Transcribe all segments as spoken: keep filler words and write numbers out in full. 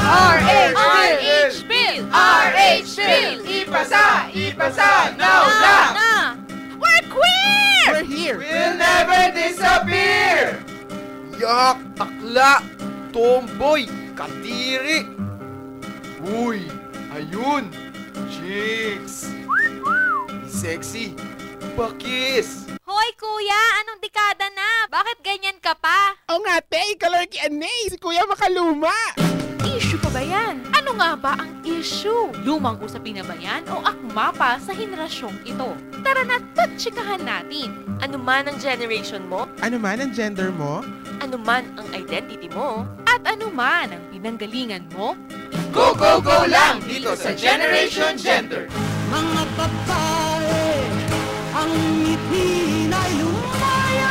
R H R Bill! H Bill! R H Bill! Ipasa! Ipasa! Now na! Na! We're queer! We're here! We'll never disappear! Yak! Akla! Tomboy! Kadiri! Uy! Ayun! Chicks! Sexy! Bakis! Hoy kuya, anong dekada na? Bakit ganyan ka pa? O nga, te, kalor ki Anay, si Kuya Makaluma! Issue pa ba yan? Ano nga ba ang issue? Lumang usapin na ba yan o akma pa sa henerasyong ito? Tara na, tatsikahan natin. Ano man ang generation mo, Ano man ang gender mo? ano man ang identity mo, at ano man ang pinanggalingan mo, Go, go, go lang dito sa Generation Gender! Mga babae, ang ngiti na'y lumaya.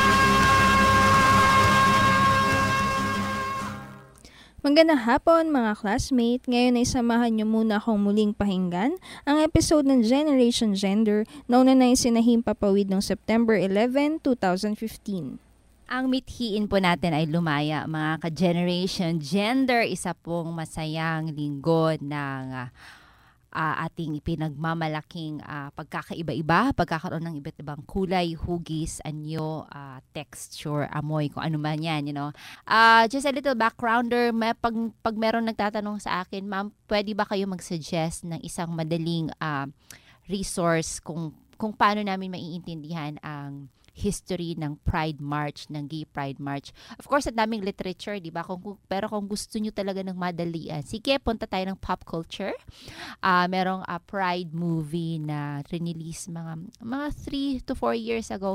Magandang hapon mga classmate. Ngayon ay samahan niyo muna akong muling pakinggan ang episode ng Generation Gender na una na isinahimpapawid noong September eleventh, twenty fifteen. Ang mithiin po natin ay lumaya, mga ka-Generation Gender. Isa pong masayang linggo ng uh, uh, ating ipinagmamalaking uh, pagkakaiba-iba, pagkakaroon ng iba't ibang kulay, hugis, anyo, uh, texture, amoy, kung ano man yan, you know. Uh, just a little backgrounder, may, pag, pag meron nagtatanong sa akin, ma'am, pwede ba kayo mag-suggest ng isang madaling uh, resource kung, kung paano namin maiintindihan ang history ng Pride March, ng Gay Pride March. Of course, ang daming literature, di ba? Kung, kung, pero kung gusto nyo talaga ng madalian, sige, punta tayo ng pop culture. Uh, merong uh, Pride movie na release mga mga three to four years ago.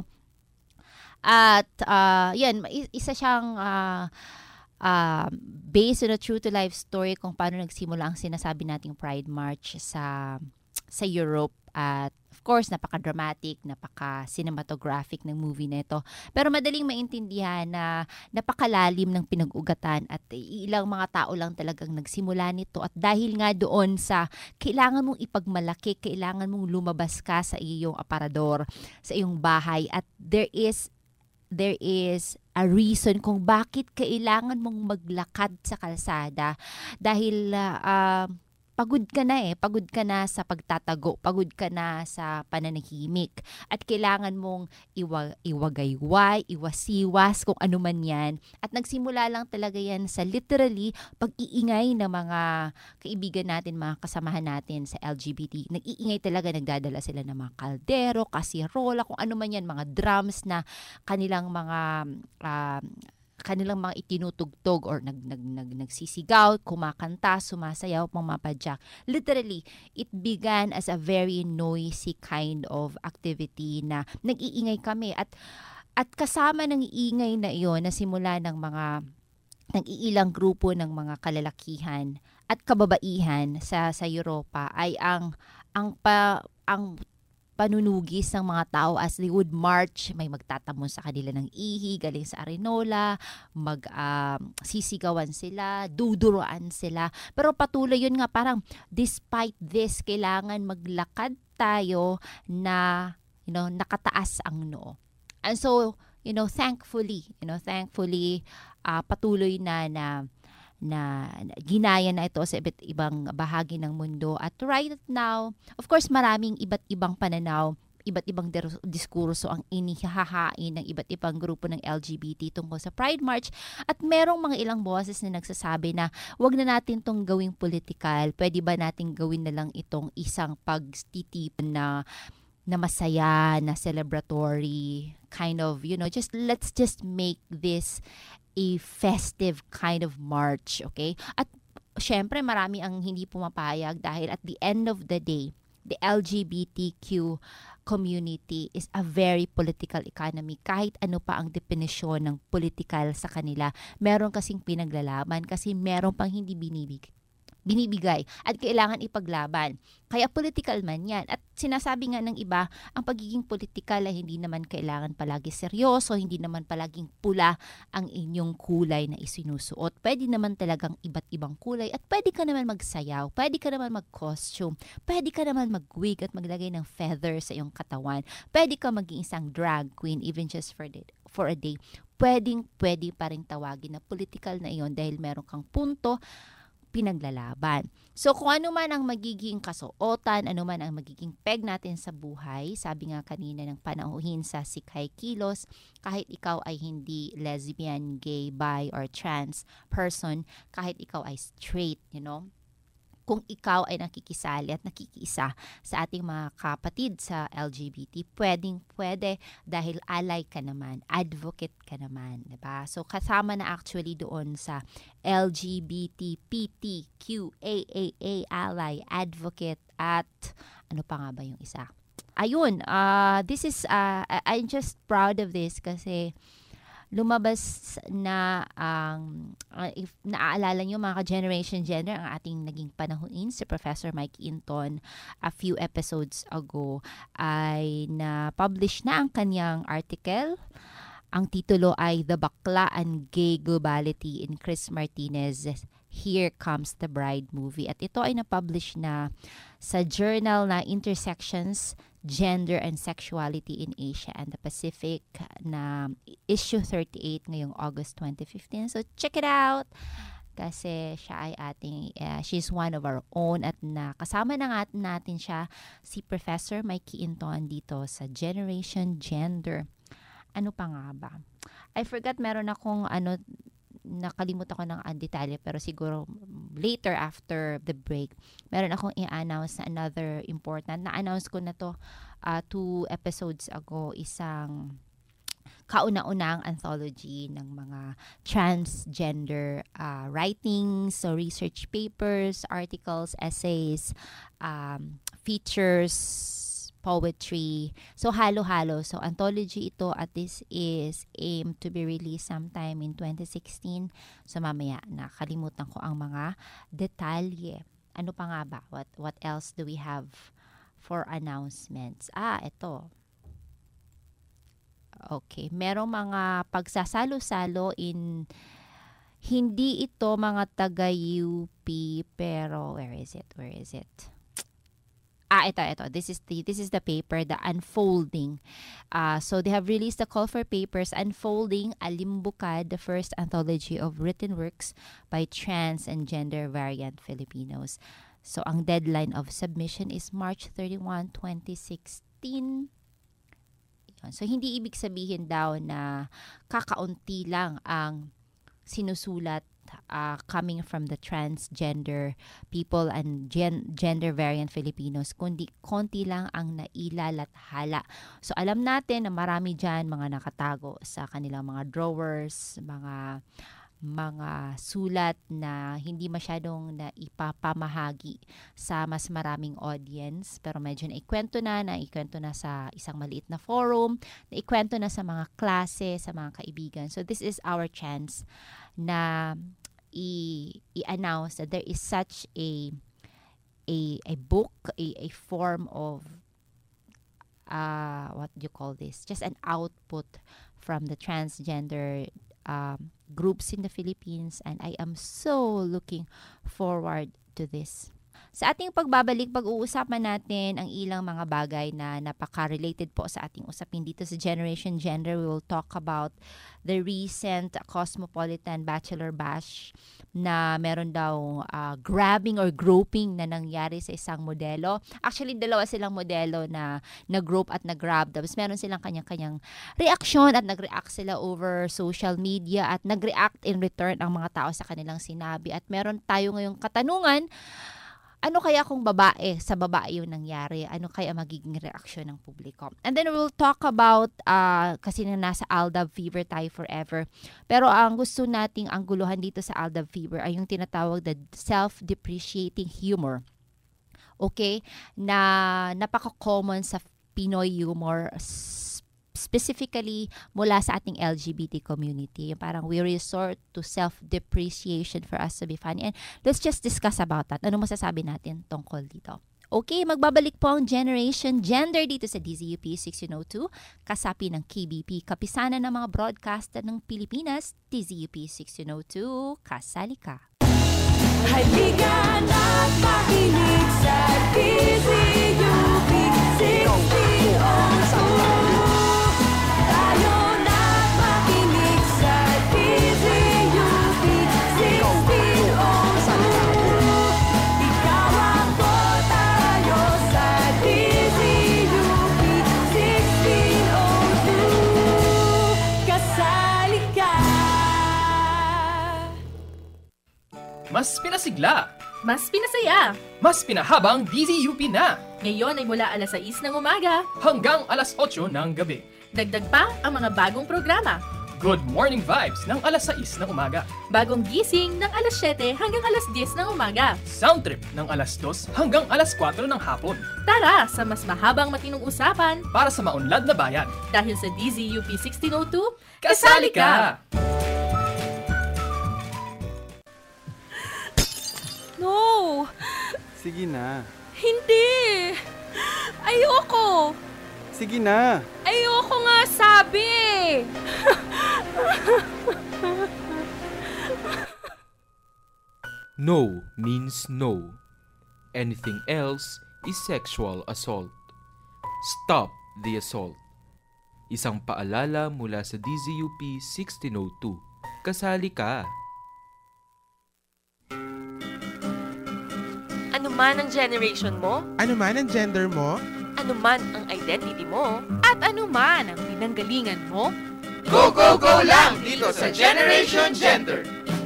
At, uh, yan, isa siyang uh, uh, based on a true-to-life story kung paano nagsimula ang sinasabi nating Pride March sa sa Europe. At of course, napaka-dramatic, napaka-cinematographic ng movie na ito. Pero madaling maintindihan na napakalalim ng pinag-ugatan at ilang mga tao lang talagang nagsimula nito. At dahil nga doon sa kailangan mong ipagmalaki, kailangan mong lumabas ka sa iyong aparador, sa iyong bahay. At there is, there is a reason kung bakit kailangan mong maglakad sa kalsada. Dahil uh, uh, pagod ka na eh. Pagod ka na sa pagtatago. Pagod ka na sa pananahimik. At kailangan mong iwa, iwagayway, iwasiwas, kung ano man yan. At nagsimula lang talaga yan sa literally pag-iingay ng mga kaibigan natin, mga kasamahan natin sa L G B T. Nag-iingay talaga, nagdadala sila ng mga kaldero, kasirola, kung ano man yan, mga drums na kanilang mga Uh, kanilang mga itinutugtog or nag, nag, nag, nagsisigaw, kumakanta, sumasayaw, pumapadyak. Literally, it began as a very noisy kind of activity na nag-iingay kami. At, at kasama ng iingay na iyon na simula ng mga ng iilang grupo ng mga kalalakihan at kababaihan sa sa Europa ay ang ang pa, ang panunugis ng mga tao as they would march, may magtatamon sa kanila ng ihi, galing sa Arenola, mag um, sisigawan sila, duduruan sila. Pero patuloy yun nga, parang despite this, kailangan maglakad tayo na, you know, nakataas ang noo. And so, you know, thankfully, you know, thankfully, uh, patuloy na na na ginaya na ito sa iba't ibang bahagi ng mundo. At right now, of course, maraming iba't ibang pananaw, iba't ibang diskurso ang inihahain ng iba't ibang grupo ng L G B T tungkol sa Pride March. At merong mga ilang boses na nagsasabi na wag na natin itong gawing political. Pwede ba natin gawin na lang itong isang pagtitip na na masaya, na celebratory, kind of, you know, just let's just make this a festive kind of march, okay? At syempre marami ang hindi pumapayag dahil at the end of the day, the L G B T Q community is a very political economy. Kahit ano pa ang definisyon ng political sa kanila, meron kasing pinaglalaban kasi meron pang hindi binibig. binibigay at kailangan ipaglaban. Kaya political man yan. At sinasabi nga ng iba, ang pagiging political ay hindi naman kailangan palagi seryoso, hindi naman palaging pula ang inyong kulay na isinusuot. Pwede naman talagang iba't ibang kulay at pwede ka naman magsayaw, pwede ka naman mag-costume, pwede ka naman mag-wig at maglagay ng feather sa iyong katawan. Pwede ka maging isang drag queen even just for, the, for a day. Pwedeng pwede pa rin tawagin na political na iyon dahil meron kang punto, ipinaglalaban. So kung ano man ang magiging kasuotan, ano man ang magiging peg natin sa buhay, sabi nga kanina ng panauhin sa Sikay Kilos, kahit ikaw ay hindi lesbian, gay, bi, or trans person, kahit ikaw ay straight, you know, kung ikaw ay nakikisali at nakikiisa sa ating mga kapatid sa L G B T, pwedeng pwede dahil ally ka naman, advocate ka naman, diba? So kasama na actually doon sa L G B T P T Q A A A, ally, advocate, at ano pa nga ba yung isa? Ayun, uh, this is, uh, I'm just proud of this kasi lumabas na ang, uh, if naaalala nyo mga ka-Generation Gender, ang ating naging panahonin, si Professor Mike Inton, a few episodes ago, ay na-publish na ang kanyang article. Ang titulo ay The Bakla and Gay Globality in Chris Martinez's Here Comes the Bride movie. At ito ay na-publish na sa journal na Intersections, Gender and Sexuality in Asia and the Pacific na issue thirty-eight ngayong August twenty fifteen. So check it out kasi siya ay ating, uh, she's one of our own at nakasama na nga natin siya, si Professor Mikey Inton dito sa Generation Gender. Ano pa nga ba? I forgot, meron akong ano, nakalimutan ko ng uh, detalye pero siguro later after the break meron akong i-announce na another important, na-announce ko na to uh, two episodes ago, isang kauna-unang anthology ng mga transgender uh, writings, so research papers, articles, essays, um, features, poetry. So, halo-halo. So, anthology ito at this is aimed to be released sometime in twenty sixteen. So, mamaya, nakalimutan ko ang mga detalye. Ano pa nga ba? What, what else do we have for announcements? Ah, ito. Okay. Merong mga pagsasalo-salo in, hindi ito mga taga-U P, pero where is it? Where is it? Ah, ito, ito. This is the this is the paper, the Unfolding. Uh, so they have released a call for papers, Unfolding, Alimbukad, the first anthology of written works by trans and gender variant Filipinos. So ang deadline of submission is March thirty-first, twenty sixteen. Yun. So hindi ibig sabihin daw na kakaunti lang ang sinusulat Uh, coming from the transgender people and gen- gender variant Filipinos, kundi konti lang ang nailalathala. So alam natin na marami dyan mga nakatago sa kanilang mga drawers, mga mga sulat na hindi masyadong naipapamahagi sa mas maraming audience, pero medyo naikwento na, naikwento na sa isang maliit na forum, naikwento na sa mga klase, sa mga kaibigan. So this is our chance na i- i-announce that there is such a a a book, a, a form of uh what do you call this? Just an output from the transgender um, groups in the Philippines, and I am so looking forward to this. Sa ating pagbabalik, pag-uusapan natin ang ilang mga bagay na napaka-related po sa ating usapin dito sa Generation Gender. We will talk about the recent Cosmopolitan Bachelor Bash na meron daw uh, grabbing or groping na nangyari sa isang modelo. Actually, dalawa silang modelo na nag-grope at nag-grab. Tapos meron silang kanyang-kanyang reaksyon at nag-react sila over social media at nag-react in return ang mga tao sa kanilang sinabi. At meron tayo ngayong katanungan, ano kaya kung babae, sa babae yung nangyari? Ano kaya magiging reaksyon ng publiko? And then we'll talk about, uh, kasi na nasa Aldab Fever tayo forever. Pero ang gusto nating angguluhan dito sa Aldab Fever ay yung tinatawag na self-depreciating humor. Okay? Na napaka-common sa Pinoy humor, specifically mula sa ating L G B T community. Parang we resort to self-depreciation for us to be funny. And let's just discuss about that. Ano masasabi natin tungkol dito? Okay, magbabalik po ang Generation Gender dito sa D Z U P sixteen oh two, kasapi ng K B P, kapisanan ng mga broadcaster ng Pilipinas, D Z U P sixteen oh two, kasali ka. Halika na't makinig sa D Z U P sixteen oh two. Mas pinasigla. Mas pinasaya. Mas pinahabang D Z U P na. Ngayon ay mula alas sais ng umaga hanggang alas otso ng gabi. Dagdag pa ang mga bagong programa. Good morning vibes ng alas sais ng umaga. Bagong gising ng alas siyete hanggang alas diyes ng umaga. Sound trip ng alas dos hanggang alas kwatro ng hapon. Tara sa mas mahabang matinong usapan para sa maunlad na bayan. Dahil sa D Z U P sixteen oh two, kasali ka! No! Sige na. Hindi! Ayoko! Sige na. Ayoko nga sabi! No means no. Anything else is sexual assault. Stop the assault. Isang paalala mula sa D Z U P sixteen oh two. Kasali ka! Ano man ang generation mo, Ano man ang gender mo? ano man ang identity mo, at ano man ang pinanggalingan mo, Go, go, go lang dito sa Generation Gender!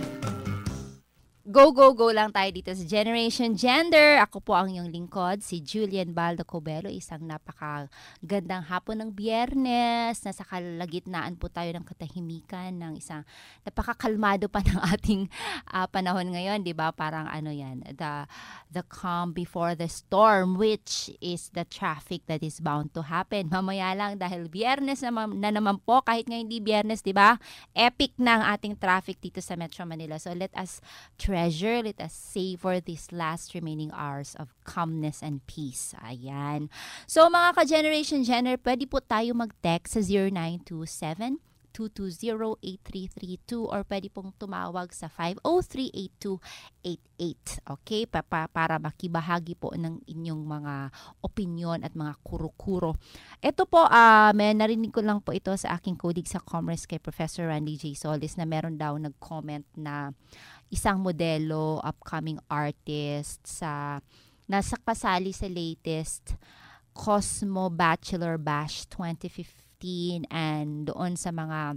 Go, go, go lang tayo dito sa Generation Gender. Ako po ang iyong lingkod, si Julian Baldo Cobelo. Isang napakagandang hapon ng Biyernes. Nasa kalagitnaan po tayo ng katahimikan, ng isang napakakalmado pa ng ating uh, panahon ngayon. Diba? Parang ano yan, the, the calm before the storm, which is the traffic that is bound to happen. Mamaya lang dahil Biyernes na, na naman po, kahit nga hindi Biyernes, diba? Epic na ang ating traffic dito sa Metro Manila. So let us treasure, let us savor these last remaining hours of calmness and peace. Ayan. So mga ka-Generation Gender, pwede po tayo mag-text sa zero nine two seven, two two zero, eight three three two or pwede pong tumawag sa five oh three, eight two eight eight. Okay? Pa pa para makibahagi po ng inyong mga opinion at mga kuro-kuro. Ito po, uh, may narinig ko lang po ito sa aking colleague sa Commerce kay Professor Randy J. Solis na meron daw nag-comment na isang modelo, upcoming artist sa nasa kasali sa latest Cosmo Bachelor Bash twenty fifteen and doon sa mga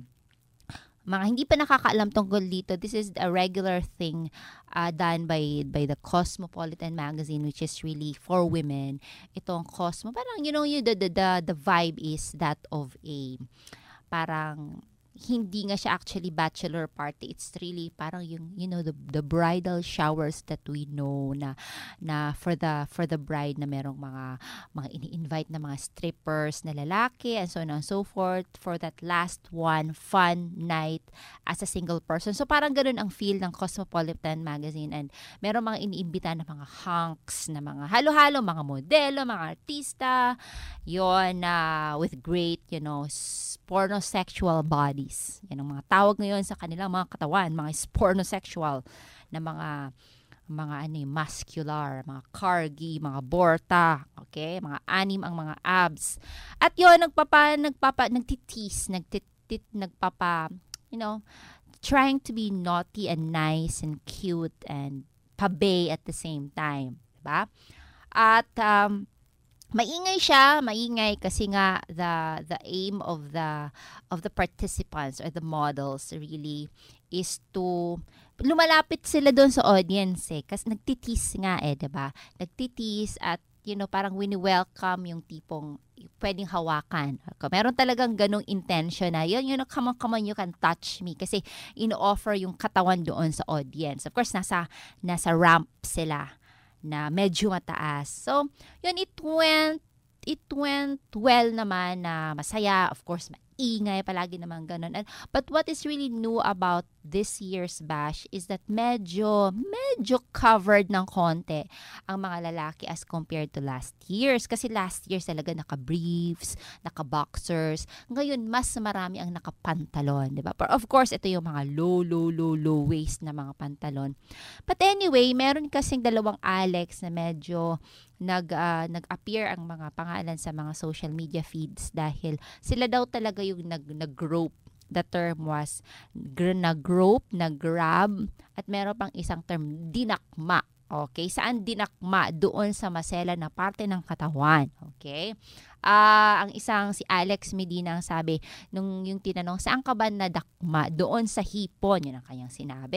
mga hindi pa nakakaalam tungkol dito. This is a regular thing uh, done by by the Cosmopolitan magazine, which is really for women. Itong Cosmo, parang you know, you, the, the, the, the vibe is that of a parang hindi nga siya actually bachelor party. It's really parang yung, you know, the the bridal showers that we know na na for the for the bride na merong mga mga ini-invite na mga strippers na lalaki and so on and so forth for that last one fun night as a single person. So parang ganoon ang feel ng Cosmopolitan magazine and merong mga iniimbita na mga hunks na mga halo-halo, mga modelo, mga artista, yon na uh, with great, you know, pornosexual bodies. Yan ang mga tawag ngayon sa kanilang mga katawan, mga pornosexual na mga mga ano, muscular, mga cargi, mga borta, okay? Mga anim ang mga abs. At yon nagpapa nagpapa nagtitis, nagtitit nagpapa, you know, trying to be naughty and nice and cute and pabe at the same time, diba? At um maingay siya, maingay kasi nga the the aim of the of the participants or the models really is to lumalapit sila doon sa audience eh kasi nagtitis nga eh, 'di ba? Nagtitis at you know parang wini-welcome yung tipong pwedeng hawakan. Meron talagang ganong intention na yun, you know, come on, come on, you can touch me kasi ino-offer yung katawan doon sa audience. Of course, nasa nasa ramp sila na medyo mataas. So, yun, it went, it went well naman na masaya. Of course, maingay palagi naman ganun. And, but what is really new about this year's bash is that medyo, medyo covered ng konti ang mga lalaki as compared to last year's. Kasi last year's talaga naka-briefs, naka-boxers. Ngayon, mas marami ang nakapantalon, di ba? But of course, ito yung mga low, low, low, low waist na mga pantalon. But anyway, meron kasing dalawang Alex na medyo nag, uh, nag-appear ang mga pangalan sa mga social media feeds dahil sila daw talaga yung nag, nag-grope. The term was nag-grope, nag-grab, at meron pang isang term, dinakma. Okay? Saan dinakma? Doon sa masela na parte ng katawan. Okay? Uh, ang isang, si Alex Medina ang sabi, nung yung tinanong, saan ka ba nadakma? Doon sa hipon. Yun ang kanyang sinabi.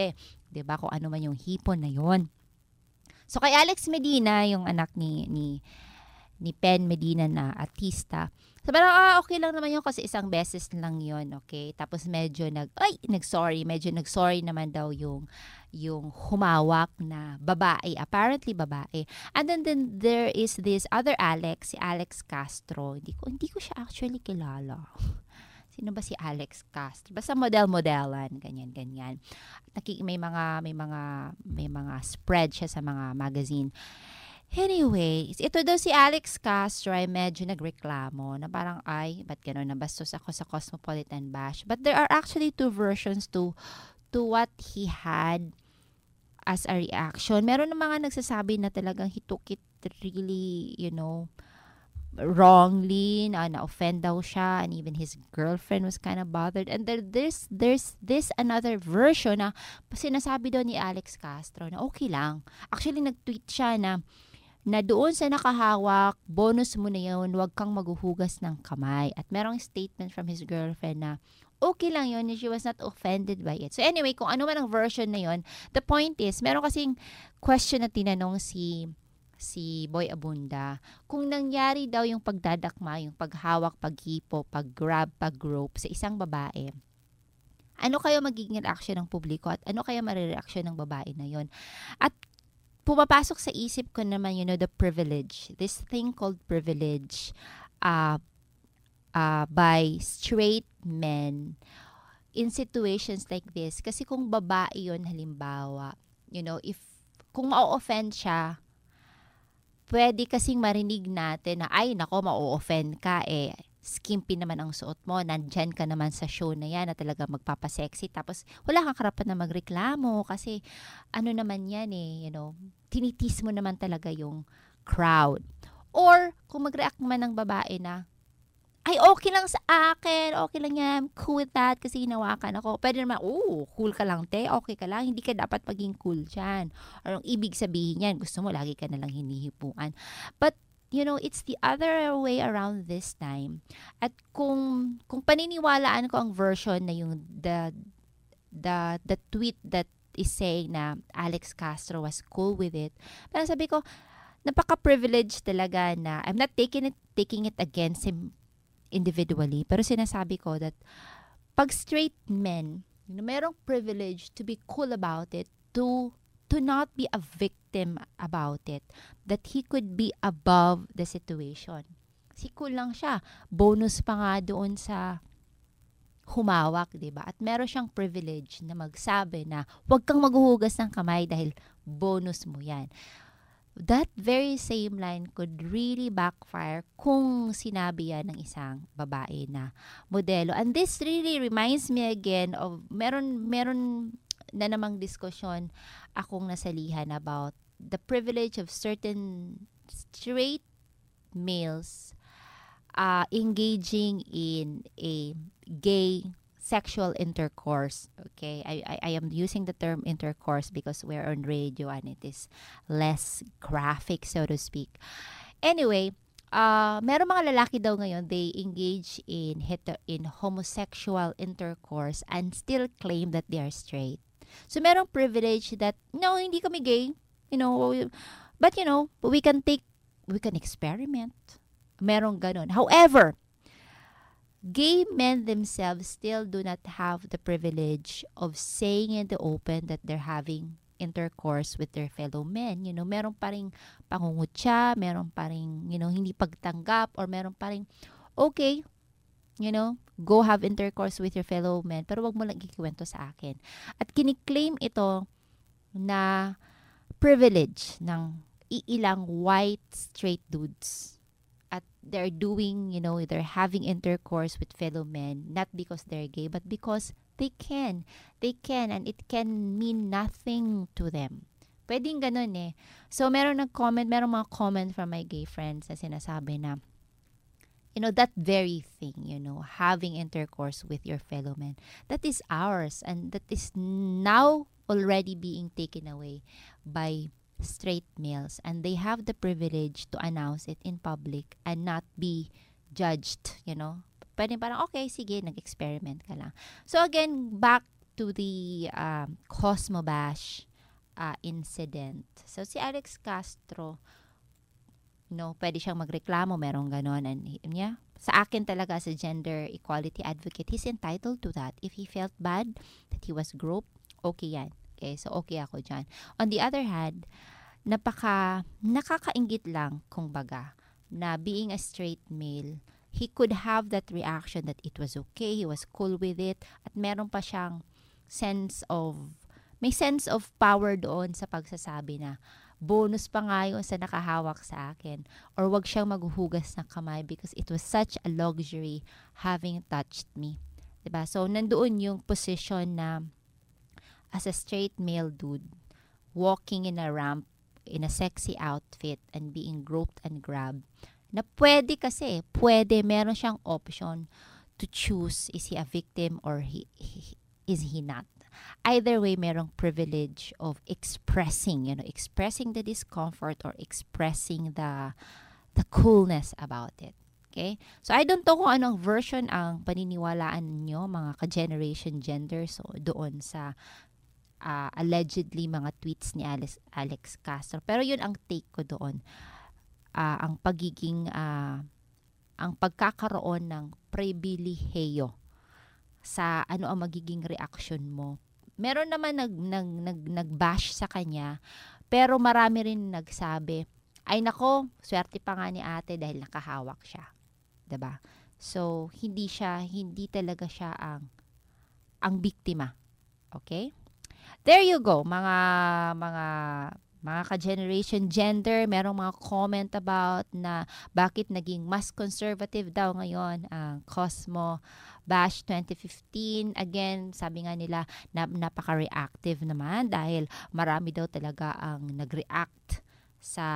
'Di ba? Kung ano man yung hipon na yon. So kay Alex Medina, yung anak ni ni ni Pen Medina na artista. So parang ah, okay lang naman yun kasi isang beses lang yun, okay? Tapos medyo nag ay nag-sorry, medyo nag-sorry naman daw yung yung humawak na babae, apparently babae. And then, then there is this other Alex, si Alex Castro. Hindi ko hindi ko siya actually kilala. Sino ba si Alex Castro? Basta model-modelan, ganyan-ganyan. Naki, may mga may mga may mga spread siya sa mga magazine. Anyway, ito daw si Alex Castro ay medyo nagreklamo na parang ay, ba't gano'n, nabastos ako sa Cosmopolitan Bash. But there are actually two versions to to what he had as a reaction. Meron ng mga nagsasabi na talagang he took it really, you know, wrongly, na na-offend daw siya, and even his girlfriend was kind of bothered. And there, there's there's this another version na sinasabi daw ni Alex Castro na okay lang. Actually, nag-tweet siya na na doon sa nakahawak, bonus mo na yun, huwag kang maghuhugas ng kamay. At merong statement from his girlfriend na okay lang yun, she was not offended by it. So anyway, kung ano man ang version na yun, the point is, meron kasing question na tinanong si si Boy Abunda, kung nangyari daw yung pagdadakma, yung paghawak, paghipo, paggrab, paggrope sa isang babae, ano kayo magiging reaction ng publiko at ano kaya marireaction ng babae na yon? At pumapasok sa isip ko naman, you know, the privilege, this thing called privilege uh, uh, by straight men in situations like this. Kasi kung babae yon halimbawa, you know, if kung ma-offend siya, pwede kasing marinig natin na, ay, nako, ma-offend ka, eh, skimpy naman ang suot mo, nandyan ka naman sa show na yan na talaga magpapasexy, tapos wala kang karapat na magreklamo kasi ano naman yan eh, you know, tinitis mo naman talaga yung crowd. Or kung mag-react naman ng babae na, ay, okay lang sa akin, okay lang yan, I'm cool with that kasi hinawakan ako. Pwede naman, oh, cool ka lang te, okay ka lang, hindi ka dapat maging cool dyan. Or ang ibig sabihin yan, gusto mo lagi ka nalang hinihipuan. But you know, it's the other way around this time. At kung kung paniniwalaan ko ang version na yung the the the tweet that is saying na Alex Castro was cool with it, parang sabi ko, napaka-privileged talaga na I'm not taking it taking it against him individually, pero sinasabi ko that pag straight men, you know, merong privilege to be cool about it, to to not be a victim about it, that he could be above the situation. Si cool lang siya. Bonus pa nga doon sa humawak, diba? At meron siyang privilege na magsabi na huwag kang maghuhugas ng kamay dahil bonus mo yan. That very same line could really backfire kung sinabi yan ng isang babae na modelo. And this really reminds me again of, meron, meron, na namang diskusyon akong nasalihan about the privilege of certain straight males uh, engaging in a gay sexual intercourse. Okay, I, I, I am using the term intercourse because we're on radio and it is less graphic, so to speak. Anyway, Uh, meron mga lalaki daw ngayon, they engage in heter- in homosexual intercourse and still claim that they are straight. So merong privilege that, no, hindi kami gay, you know, but you know, we can take, we can experiment. Merong ganun. However, gay men themselves still do not have the privilege of saying in the open that they're having intercourse with their fellow men. You know, meron pa ring pangungutya, meron pa ring, you know, hindi pagtanggap, or meron pa ring, okay, you know, go have intercourse with your fellow men, pero wag mo lang ikikwento sa akin. At kiniklaim ito na privilege ng iilang white straight dudes. At they're doing, you know, they're having intercourse with fellow men, not because they're gay, but because they can. They can, and it can mean nothing to them. Pwedeng ganun eh. So, meron nag-comment, meron mga comment from my gay friends na sinasabi na, you know, that very thing, you know, having intercourse with your fellow men, that is ours, and that is now already being taken away by straight males, and they have the privilege to announce it in public and not be judged, you know. Pwede parang, okay, sige, nag-experiment ka lang. So again, back to the um, Cosmo Bash uh, incident. So si Alex Castro, no, pwede siyang magreklamo, merong ganon. And yeah, sa akin talaga, as a gender equality advocate, he's entitled to that. If he felt bad that he was groped, okay yan. Okay, so okay ako dyan. On the other hand, napaka, nakakaingit lang, kung baga, na being a straight male, he could have that reaction that it was okay, he was cool with it, at meron pa siyang sense of, may sense of power doon sa pagsasabi na, bonus pa nga yun sa nakahawak sa akin, or wag siyang maghuhugas ng kamay because it was such a luxury having touched me. Diba? So, nandoon yung position na as a straight male dude, walking in a ramp, in a sexy outfit, and being groped and grabbed, na pwede kasi, pwede, meron siyang option to choose, is he a victim or he, he, is he not? Either way, merong privilege of expressing, you know, expressing the discomfort or expressing the, the coolness about it. Okay? So, I don't know kung anong version ang paniniwalaan nyo, mga ka-generation gender, so doon sa Uh, allegedly mga tweets ni Alex, Alex Castro. Pero yun ang take ko doon. Uh, ang pagiging, uh, ang pagkakaroon ng pribilehiyo sa ano ang magiging reaction mo. Meron naman nag, nag, nag, nag-bash sa kanya, pero marami rin nagsabi, ay nako, swerte pa nga ni ate dahil nakahawak siya. Diba? So, hindi siya, hindi talaga siya ang, ang biktima. Okay? There you go, mga mga mga ka-generation gender, merong mga comment about na bakit naging mas conservative daw ngayon ang Cosmo Bash twenty fifteen. Again, sabi nga nila na, napaka-reactive naman dahil marami daw talaga ang nag-react sa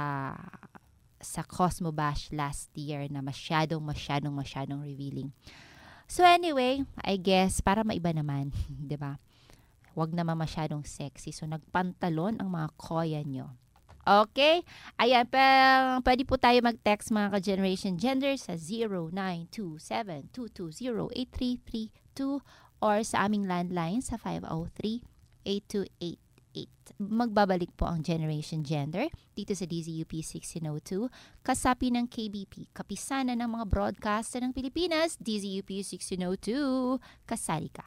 sa Cosmo Bash last year na masyadong masyadong masyadong revealing. So anyway, I guess para maiba naman, 'di ba? Huwag naman masyadong sexy. So, nagpantalon ang mga koya nyo. Okay? Ayan, p- pwede po tayo mag-text mga ka-generation gender sa zero nine two seven two two zero eight three three two or sa aming landline sa five oh three eight two eight eight. Magbabalik po ang Generation Gender dito sa D Z U P sixteen oh two, kasapi ng K B P, kapisanan ng mga broadcaster ng Pilipinas, D Z U P sixteen oh two, kasali ka.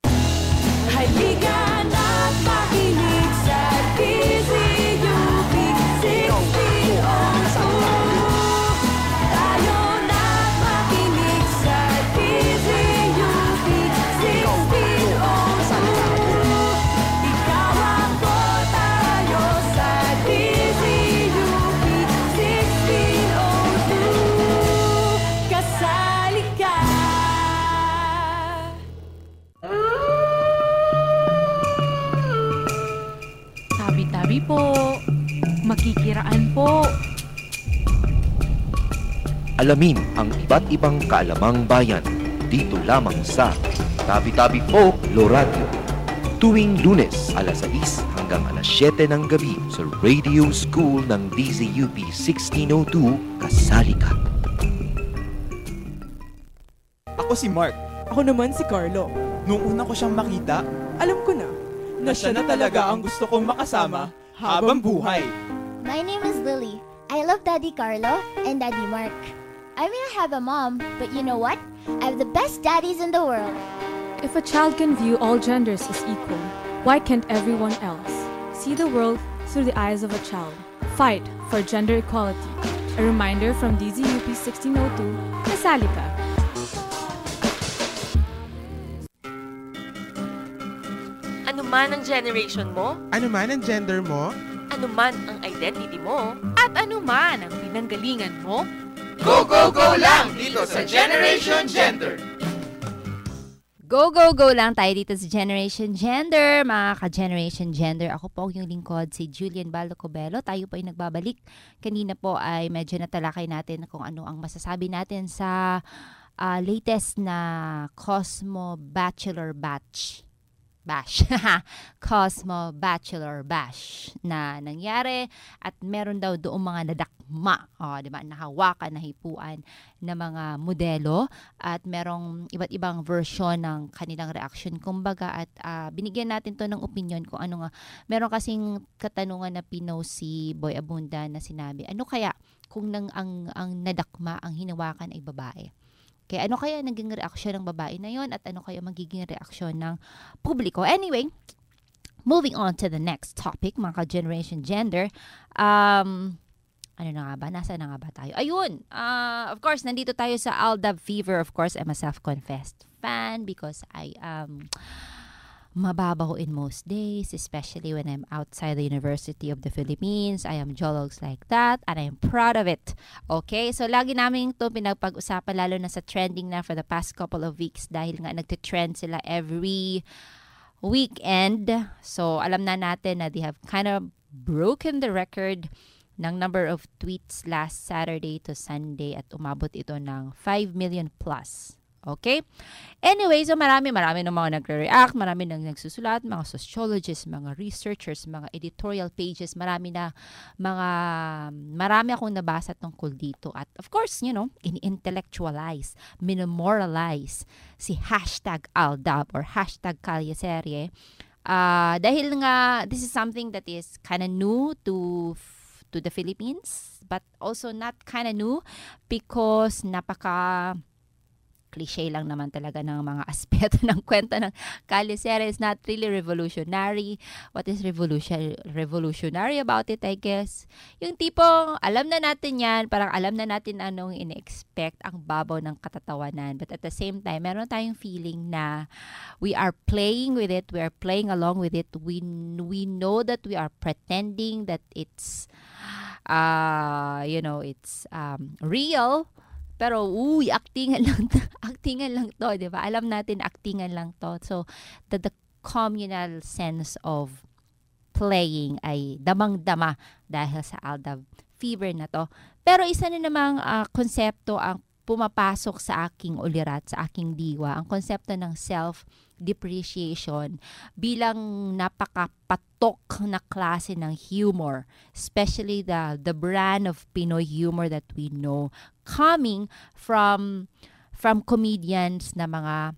Halika na't makinig sa D Z U P sixteen oh two. Tayo na't makinig sa D Z U P sixteen oh two. Ikaw ako, tayo sa D Z U P sixteen oh two. Kasali ka. Tabi-tabi po. Makikiraan po. Alamin ang iba't ibang kaalamang bayan dito lamang sa Tabi-Tabi Folk Loradio. Tuwing Lunes, alas sais hanggang alas siyete ng gabi sa Radio School ng D Z U P sixteen oh two, kasali ka. Ako si Mark. Ako naman si Carlo. Nung una ko siyang makita, alam ko na, na siya na talaga ang gusto kong makasama habang buhay. My name is Lily. I love Daddy Carlo and Daddy Mark. I may not have a mom, but you know what? I have the best daddies in the world. If a child can view all genders as equal, why can't everyone else see the world through the eyes of a child? Fight for gender equality. A reminder from D Z U P sixteen oh two, kasali ka. Ano man ang generation mo, Ano man ang gender mo, ano man ang identity mo, at ano man ang pinanggalingan mo, Go, go, go lang dito sa Generation Gender! Go, go, go lang tayo dito sa Generation Gender, mga ka-Generation Gender. Ako po yung lingkod, si Julian Baldo Cobelo. Tayo po ay nagbabalik. Kanina po ay medyo natalakay natin kung ano ang masasabi natin sa uh, latest na Cosmo Bachelor Batch bash. Cosmo Bachelor Bash na nangyari at meron daw doong mga nadakma, oh, di ba? Nahawakan, nahipuan na mga modelo at merong iba't ibang version ng kanilang reaction. Kumbaga at uh, binigyan natin to ng opinion kung ano nga. Meron kasing katanungan na pinost si Boy Abunda na sinabi, ano kaya kung nang ang, ang nadakma, ang hinawakan ay babae? Kaya ano kaya naging reaksyon ng babae na yon at ano kaya magiging reaksyon ng publiko? Anyway, moving on to the next topic, mga ka-generation gender. Um, ano na nga ba? Nasa na nga ba tayo? Ayun! Uh, of course, nandito tayo sa Aldab Fever. Of course, I'm a self-confessed fan because I am... Um, mababaw in most days, especially when I'm outside the University of the Philippines. I am jologs like that, and I am proud of it. Okay? So, lagi namin ito pinagpag-usapan, lalo na sa trending na for the past couple of weeks dahil nga nagtitrend sila every weekend. So, alam na natin na they have kind of broken the record ng number of tweets last Saturday to Sunday at umabot ito ng five million plus. Okay? Anyway, so marami, marami ng mga nagre-react, marami nang nagsusulat, mga sociologists, mga researchers, mga editorial pages, marami na, mga, marami akong nabasa tungkol dito. At of course, you know, in-intellectualize, minomoralize si hashtag Aldab or hashtag Kalyeserye. Uh, dahil nga, this is something that is kind of new to to the Philippines, but also not kind of new because napaka... cliche lang naman talaga ng mga aspeto ng kwento ng Kalyeserye. Is not really revolutionary. What is revolution revolutionary about it, I guess? Yung tipong, alam na natin yan, parang alam na natin anong in-expect, ang babaw ng katatawanan. But at the same time, meron tayong feeling na we are playing with it, we are playing along with it. We, we know that we are pretending that it's, uh, you know, it's um, real. Pero, uy, actingan lang to. actingan lang to, di ba? Alam natin, actingan lang to. So, the, the communal sense of playing ay damang-dama dahil sa Aldab Fever na to. Pero isa na namang uh, konsepto ang pumapasok sa aking ulirat, sa aking diwa, ang konsepto ng self-depreciation bilang napakapatok na klase ng humor, especially the the brand of Pinoy humor that we know coming from from comedians na mga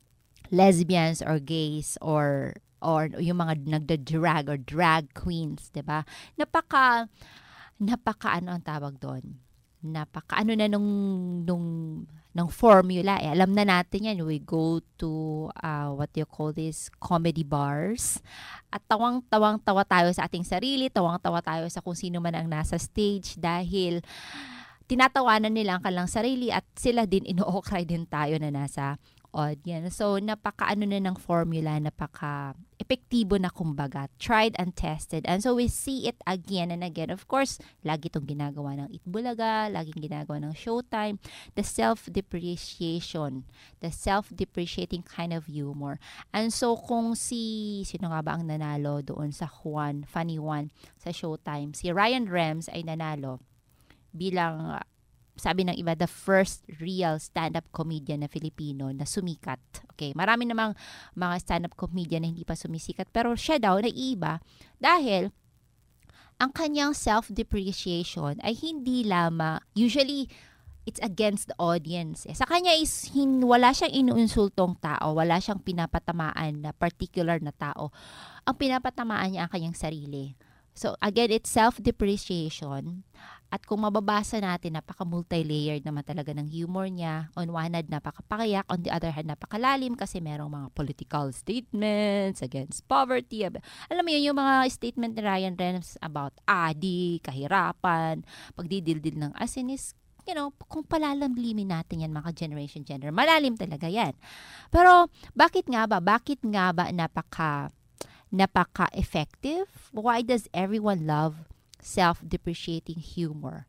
lesbians or gays or or yung mga nagda-drag or drag queens, 'di ba? Napaka napaka ano ang tawag doon? Napaka ano na nung nung ng formula eh. Alam na natin yan. We go to uh, what do you call this? Comedy bars. At tawang-tawang tawa tayo sa ating sarili, tawang-tawa tayo sa kung sino man ang nasa stage dahil tinatawanan nila ang kanilang sarili at sila din ino-okray din tayo na nasa audience. So, napaka-ano na ng formula, napaka-epektibo na kumbaga. Tried and tested. And so, we see it again and again. Of course, lagi itong ginagawa ng Itbulaga, laging ginagawa ng Showtime. The self-depreciation. The self-depreciating kind of humor. And so, kung si, sino nga ba ang nanalo doon sa Juan, Funny One, sa Showtime, si Ryan Rems ay nanalo bilang sabi ng iba, the first real stand-up comedian na Filipino na sumikat. Okay, marami namang mga stand-up comedian na hindi pa sumisikat, pero siya daw naiiba dahil ang kanyang self-depreciation ay hindi lamang, usually, it's against the audience. Sa kanya is, hin, wala siyang inuinsultong tao, wala siyang pinapatamaan na particular na tao. Ang pinapatamaan niya ang kanyang sarili. So, again, it's self-depreciation. At kung mababasa natin, napaka-multi-layered naman talaga ng humor niya. On one hand, napaka-pakiyak. On the other hand, napakalalim kasi merong mga political statements against poverty. Alam mo yun, yung mga statement ni Ryan Rems about adi, kahirapan, pagdidildil ng asin is, you know, kung palalamlimin natin yan, mga generation gender, malalim talaga yan. Pero, bakit nga ba? Bakit nga ba napaka, napaka-effective? Why does everyone love self-depreciating humor?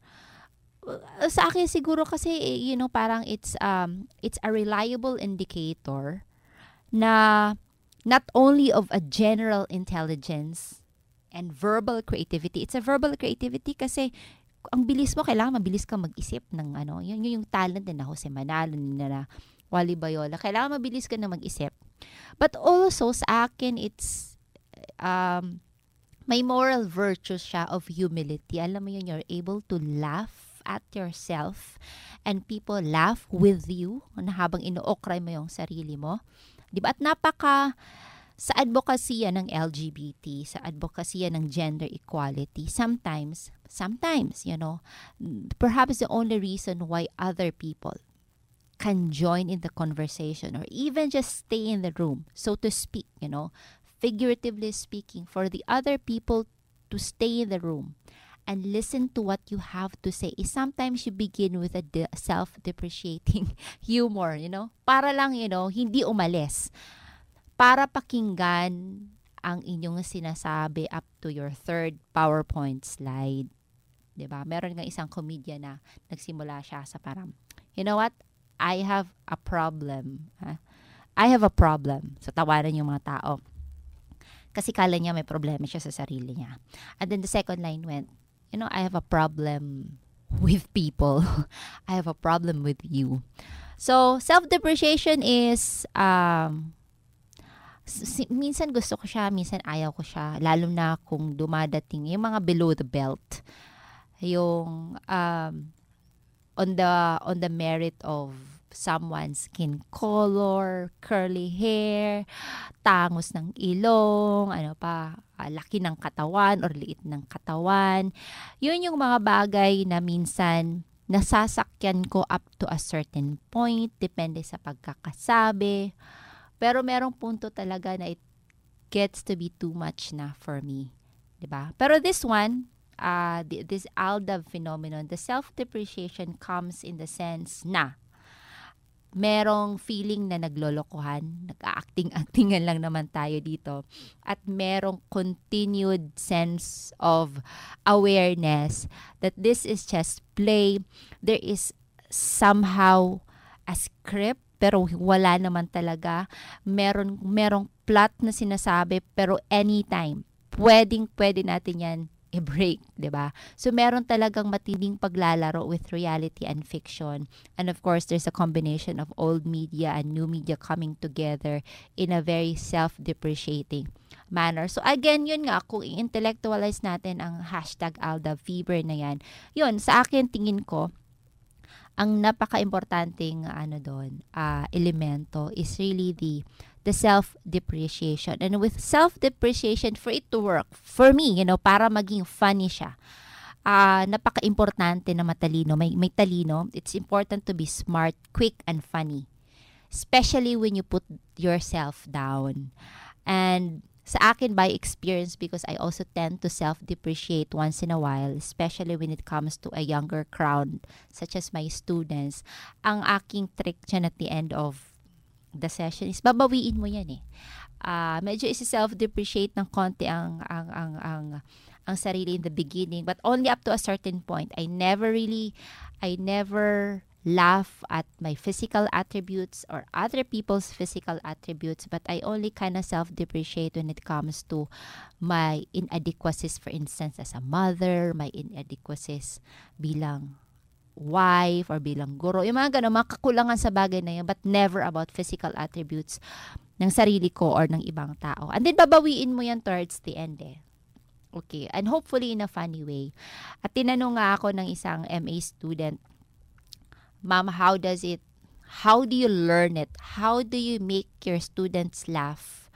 Sa akin siguro kasi, you know, parang it's um it's a reliable indicator na not only of a general intelligence and verbal creativity. It's a verbal creativity kasi ang bilis mo, kailangan mabilis kang mag-isip ng ano, yun, yun yung talent din na Jose Manalo, na Wally Bayola. Kailangan mabilis ka na mag-isip But also, sa akin, it's, um, may moral virtue siya of humility. Alam mo yun, you're able to laugh at yourself and people laugh with you na habang inookray mo yung sarili mo. Diba? At napaka, sa advokasya ng L G B T, sa advokasya ng gender equality, sometimes, sometimes, you know, perhaps the only reason why other people can join in the conversation or even just stay in the room, so to speak, you know, figuratively speaking, for the other people to stay in the room and listen to what you have to say is sometimes you begin with a de- self-depreciating humor, you know, para lang, you know, hindi umalis. Para pakinggan ang inyong sinasabi up to your third PowerPoint slide. Diba? Meron nga isang comedian na nagsimula siya sa parang, you know what? I have a problem. Huh? I have a problem. So, tawanan yung mga tao. Kasi kala niya may problema siya sa sarili niya. And then the second line went, you know, I have a problem with people. I have a problem with you. So, self-depreciation is, um, S- minsan gusto ko siya, minsan ayaw ko siya, lalo na kung dumadating yung mga below the belt, yung um, on the on the merit of someone's skin color, curly hair, tangos ng ilong, ano pa, uh, laki ng katawan or liit ng katawan. Yun yung mga bagay na minsan nasasakyan ko up to a certain point, depende sa pagkakasabi. Pero merong punto talaga na it gets to be too much na for me. Diba? Pero this one, uh, this ALDA phenomenon, the self-depreciation comes in the sense na merong feeling na naglolokohan, nag-acting-actingan lang naman tayo dito, at merong continued sense of awareness that this is just play. There is somehow a script pero wala naman talaga. Meron, merong plot na sinasabi, pero anytime, pwedeng, pwede natin yan i-break, diba? So, meron talagang matinding paglalaro with reality and fiction. And of course, there's a combination of old media and new media coming together in a very self-depreciating manner. So, again, yun nga, kung i-intellectualize natin ang hashtag ALDA fever na yan, yun, sa akin, tingin ko, ang napaka-importanting ano doon, uh, elemento is really the the self-depreciation. And with self-depreciation, for it to work, for me, you know, para maging funny siya, uh, napaka-importante na matalino, may, may talino. It's important to be smart, quick, and funny. Especially when you put yourself down. And sa akin, by experience, because I also tend to self-depreciate once in a while, especially when it comes to a younger crowd, such as my students, ang aking trick dyan at the end of the session is, babawiin mo yan eh. Uh, medyo isi-self-depreciate ng konti ang, ang, ang, ang, ang sarili in the beginning, but only up to a certain point. I never really, I never laugh at my physical attributes or other people's physical attributes, but I only kind of self-depreciate when it comes to my inadequacies, for instance, as a mother, my inadequacies bilang wife or bilang guro. Yung mga ganun, mga kakulangan sa bagay na yun, but never about physical attributes ng sarili ko or ng ibang tao. And then, babawiin mo yan towards the end eh. Okay. And hopefully in a funny way. At tinanong nga ako ng isang M A student, Ma'am, how does it, how do you learn it? How do you make your students laugh?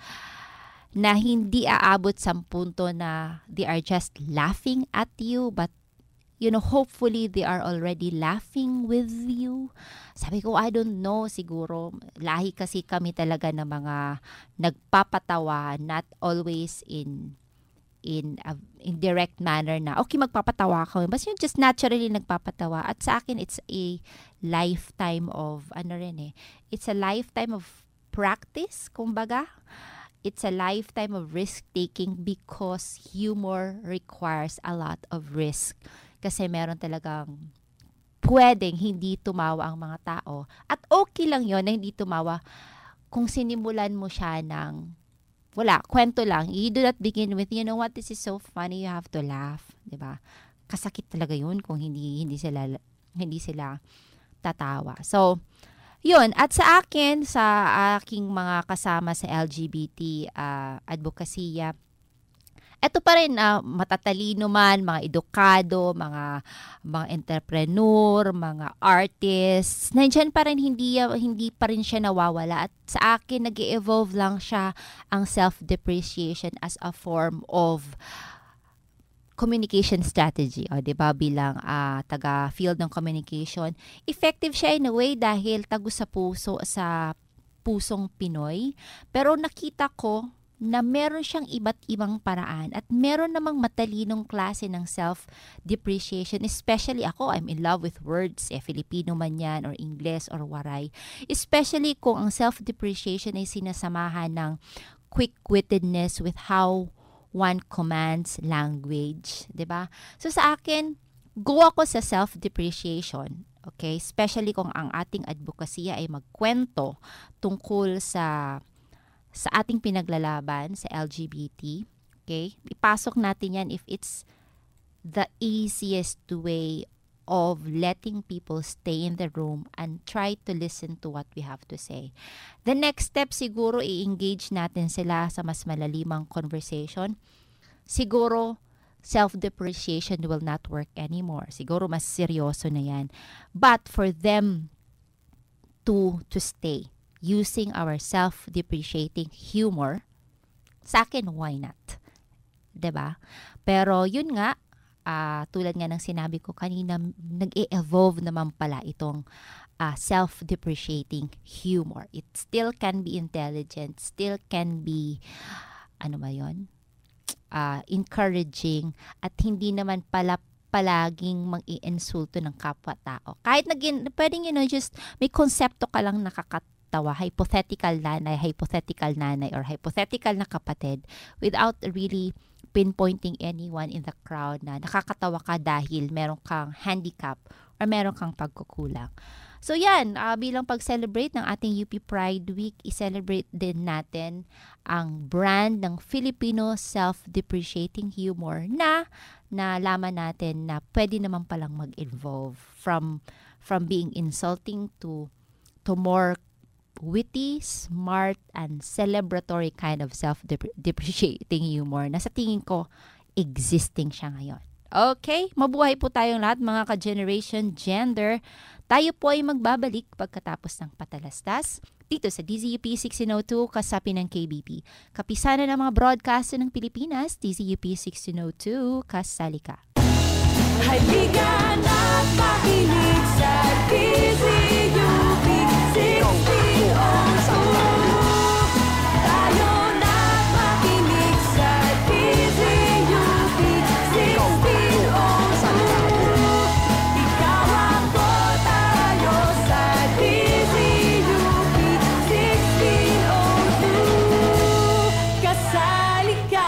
Na hindi aabot sa punto na they are just laughing at you, but, you know, hopefully they are already laughing with you. Sabi ko, I don't know, siguro, lahi kasi kami talaga ng mga nagpapatawa, not always in in a in direct manner na, okay, magpapatawa ako. Basta yun, just naturally nagpapatawa. At sa akin, it's a lifetime of, ano rin eh, it's a lifetime of practice, kumbaga. It's a lifetime of risk-taking because humor requires a lot of risk. Kasi meron talagang pwedeng hindi tumawa ang mga tao. At okay lang yon na hindi tumawa kung sinimulan mo siya ng wala, kwento lang. You do not begin with, you know what, this is so funny, you have to laugh, 'di ba? Kasakit talaga 'yun kung hindi hindi sila hindi sila tatawa. So, Yun, at sa akin, sa aking mga kasama sa L G B T uh, advokasya, eto pa rin, uh, matatalino man, mga edukado, mga mga entrepreneur, mga artists, nandiyan pa rin, hindi, hindi pa rin siya nawawala. At sa akin, nag-evolve lang siya ang self-depreciation as a form of communication strategy. O, diba, bilang uh, taga-field ng communication, effective siya in a way dahil tago sa puso, sa pusong Pinoy. Pero nakita ko na meron siyang iba't ibang paraan at meron namang matalinong klase ng self-depreciation. Especially ako, I'm in love with words, eh, Filipino man yan, or Ingles, or waray. Especially kung ang self-depreciation ay sinasamahan ng quick-wittedness with how one commands language. Diba? So sa akin, go ako sa self-depreciation. Okay? Especially kung ang ating advokasya ay magkwento tungkol sa sa ating pinaglalaban sa L G B T, okay? Ipasok natin yan if it's the easiest way of letting people stay in the room and try to listen to what we have to say. The next step siguro, i-engage natin sila sa mas malalimang conversation. Siguro, self-depreciation will not work anymore. Siguro, mas seryoso na yan. But for them to to stay, using our self-depreciating humor, sa akin, why not? Diba? Pero yun nga, uh, tulad nga ng sinabi ko kanina, nag-e-evolve naman pala itong uh, self-depreciating humor. It still can be intelligent, still can be, ano ba yun? Uh, encouraging, at hindi naman pala palaging mag-i-insulto ng kapwa-tao. Kahit naging, pwedeng, you know, just may konsepto ka lang nakakatawa, tawa, hypothetical nanay, hypothetical nanay, or hypothetical na kapatid without really pinpointing anyone in the crowd na nakakatawa ka dahil meron kang handicap or meron kang pagkukulang. So yan, uh, bilang pag-celebrate ng ating U P Pride Week, i-celebrate din natin ang brand ng Filipino self-depreciating humor na nalaman natin na pwede naman palang mag-evolve from, from being insulting to, to more witty, smart, and celebratory kind of self-depreciating humor na sa tingin ko, existing siya ngayon. Okay, mabuhay po tayong lahat mga ka-generation gender. Tayo po ay magbabalik pagkatapos ng patalastas dito sa D Z U P sixteen oh two kasapi ng K B P. Kapisanan ng mga broadcaster ng Pilipinas, D Z U P sixteen oh two, kasali ka. Halika na't makinig sa D Z U P sixteen oh two. Tayo na't makinig sa D Z U P sixteen oh two. Ikaw ako, tayo sa D Z U P sixteen oh two. Kasali ka.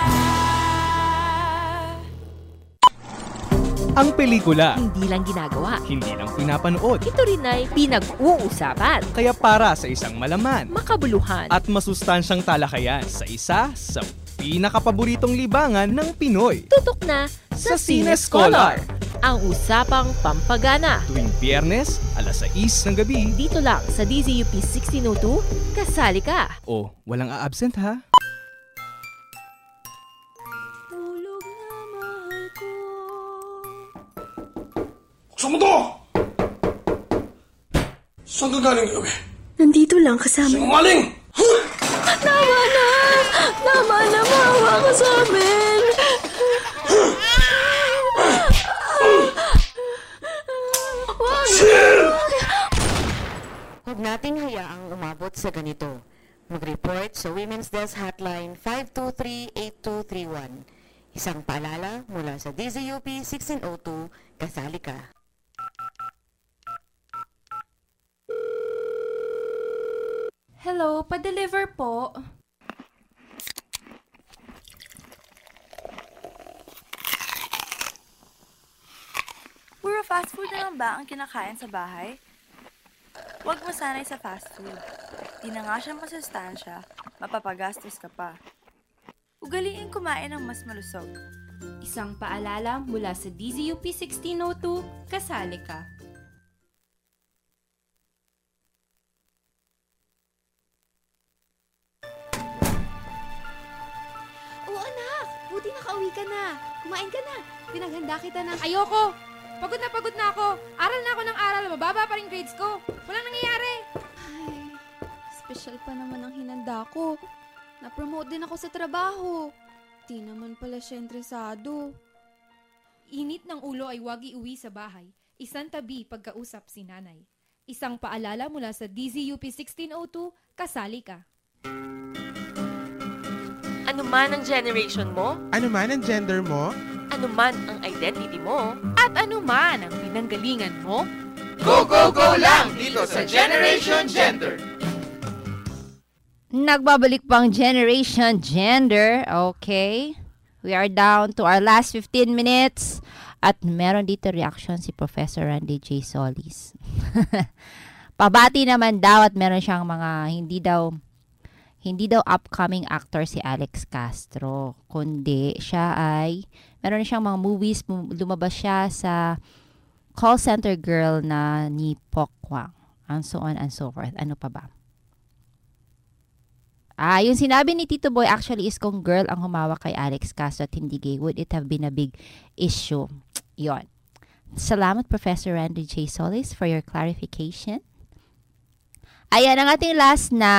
Ang pelikula, Hindi lang ginagawa. hindi lang pinapanood. Ito rin ay pinag-uusapan. Kaya para sa isang malaman Makabuluhan. at masustansyang talakayan sa isa sa pinakapaboritong libangan ng Pinoy. Tutok na sa Cine Scholar. Ang usapang pampagana. Tuwing Biyernes, alas sais ng gabi. Dito lang sa D Z U P sixteen oh two, kasali ka. O, walang a-absent ha? Saan mo to? Saan ka galing gabi? Nandito lang kasama. Sinungaling! Tama na! Tama na! Maawa ka sa amin! Sir! Huwag nating hayaang umabot sa ganito. Mag-report sa Women's Desk Hotline five two three, eight two three one. Isang paalala mula sa D Z U P sixteen oh two, kasali ka. Hello, pa-deliver po. Puro fast food na lang ba ang kinakain sa bahay? Huwag masanay sa fast food. Di na nga siya masustansya, mapapagastos ka pa. Ugaliin kumain ng mas malusog. Isang paalala mula sa D Z U P sixteen oh two, kasali ka. makauwi ka na. Kumain ka na. Pinaghanda kita ng... Ayoko! Pagod na pagod na ako. Aral na ako ng aral. Mababa pa rin grades ko. Walang nangyayari. Ay, special pa naman ang hinanda ko. Na-promote din ako sa trabaho. Di naman pala siya interesado. Init ng ulo ay wag iuwi sa bahay. Isang tabi pagkausap si nanay. Isang paalala mula sa D Z U P sixteen oh two, kasali ka. Ano man ang generation mo, Ano man ang gender mo? ano man ang identity mo, At ano man ang pinanggalingan mo, Go, go, go lang dito sa Generation Gender! Nagbabalik pang Generation Gender. Okay. We are down to our last fifteen minutes. At meron dito reaction si Professor Randy J. Solis. Pabati naman daw at meron siyang mga hindi daw hindi daw upcoming actor si Alex Castro. Kundi siya ay meron siyang mga movies. Lumabas siya sa Call Center Girl na ni Pok Kwang. And so on and so forth. Ano pa ba? Ah, yung sinabi ni Tito Boy actually is kung girl ang humawak kay Alex Castro at hindi gay, would it have been a big issue? Yon. Salamat, Professor Randy J. Solis, for your clarification. Ayan, ang ating last na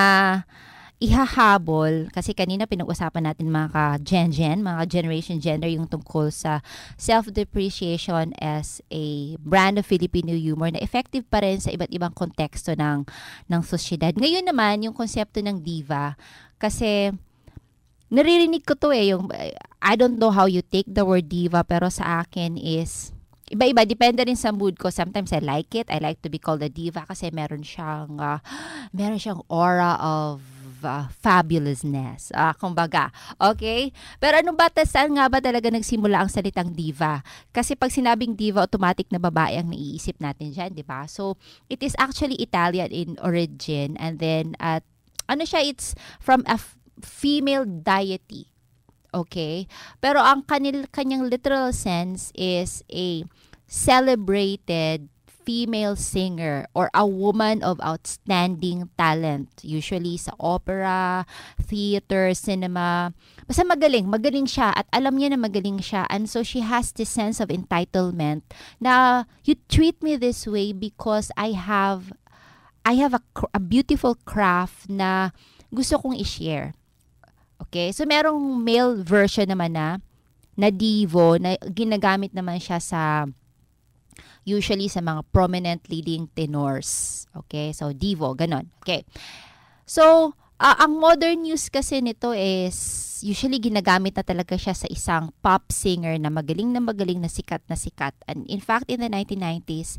ihahabol, kasi kanina pinag-usapan natin mga ka-gen-gen, mga generation gender, yung tungkol sa self-depreciation as a brand of Filipino humor na effective pa rin sa iba't ibang konteksto ng, ng sosyedad. Ngayon naman, yung konsepto ng diva, kasi naririnig ko to eh, yung, I don't know how you take the word diva, pero sa akin is, iba-iba, depende rin sa mood ko. Sometimes I like it, I like to be called a diva kasi meron siyang, uh, meron siyang aura of Uh, fabulousness. Uh, kumbaga. Okay? Pero ano ba, saan nga ba talaga nagsimula ang salitang diva? Kasi pag sinabing diva, automatic na babae ang naiisip natin dyan, di ba? So, it is actually Italian in origin. And then, at ano siya, it's from a f- female deity. Okay? Pero ang kanil, kanyang literal sense is a celebrated female singer or a woman of outstanding talent. Usually sa opera, theater, cinema. Basta magaling. Magaling siya at alam niya na magaling siya. And so she has this sense of entitlement na you treat me this way because I have I have a, a beautiful craft na gusto kong i-share. Okay? So merong male version naman na na divo na ginagamit naman siya sa usually sa mga prominent leading tenors. Okay? So, divo, ganon. Okay. So, uh, ang modern use kasi nito is usually ginagamit na talaga siya sa isang pop singer na magaling na magaling na sikat na sikat. And in fact, in the nineteen nineties,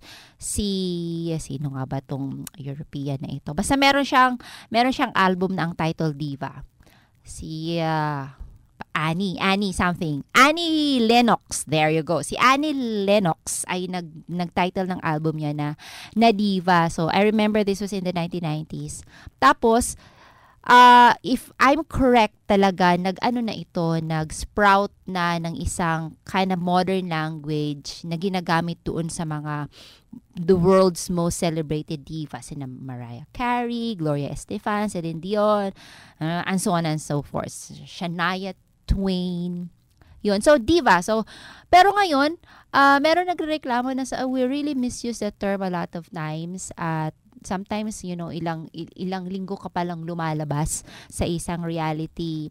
si, sino nga ba tong European na ito? Basta meron siyang, meron siyang album na ang title Diva. Si, uh, Annie, Annie something. Annie Lennox, there you go. Si Annie Lennox ay nag, nag-title ng album niya na, na Diva. So, I remember this was in the nineteen nineties. Tapos, uh, if I'm correct talaga, nag-ano na ito, nag-sprout na ng isang kind of modern language na ginagamit doon sa mga the world's most celebrated divas, sina Mariah Carey, Gloria Estefan, Celine Dion, uh, and so on and so forth. Shania Twain. Yun. So, diva. So, pero ngayon, uh, meron nagreklamo na sa, uh, we really misuse that term a lot of times at sometimes, you know, ilang ilang linggo ka palang lumalabas sa isang reality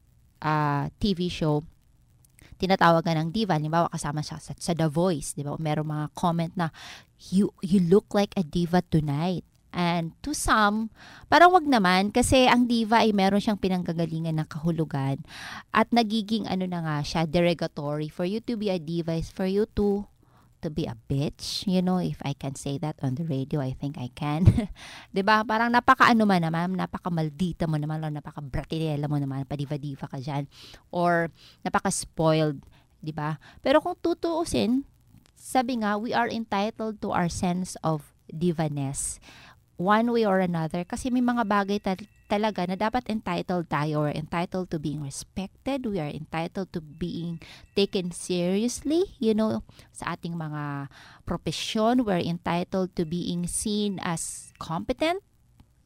uh, T V show. Tinatawag ka ng diva. Halimbawa, kasama siya sa, sa The Voice. Di ba? Meron mga comment na, you, you look like a diva tonight. And to some, parang wag naman kasi ang diva ay meron siyang pinanggagalingan ng kahulugan at nagiging ano na nga siya, derogatory. For you to be a diva is for you to to be a bitch. You know, if I can say that on the radio, I think I can. Diba? Parang napaka-ano man naman, napaka-maldita mo naman, or napaka-bratinela mo naman, padiva-diva ka dyan. Or napaka-spoiled. Diba? Pero kung tutuusin, sabi nga, we are entitled to our sense of divaness. One way or another. Kasi may mga bagay tal- talaga na dapat entitled tayo. We're entitled to being respected. We are entitled to being taken seriously. You know, sa ating mga profesyon, we're entitled to being seen as competent.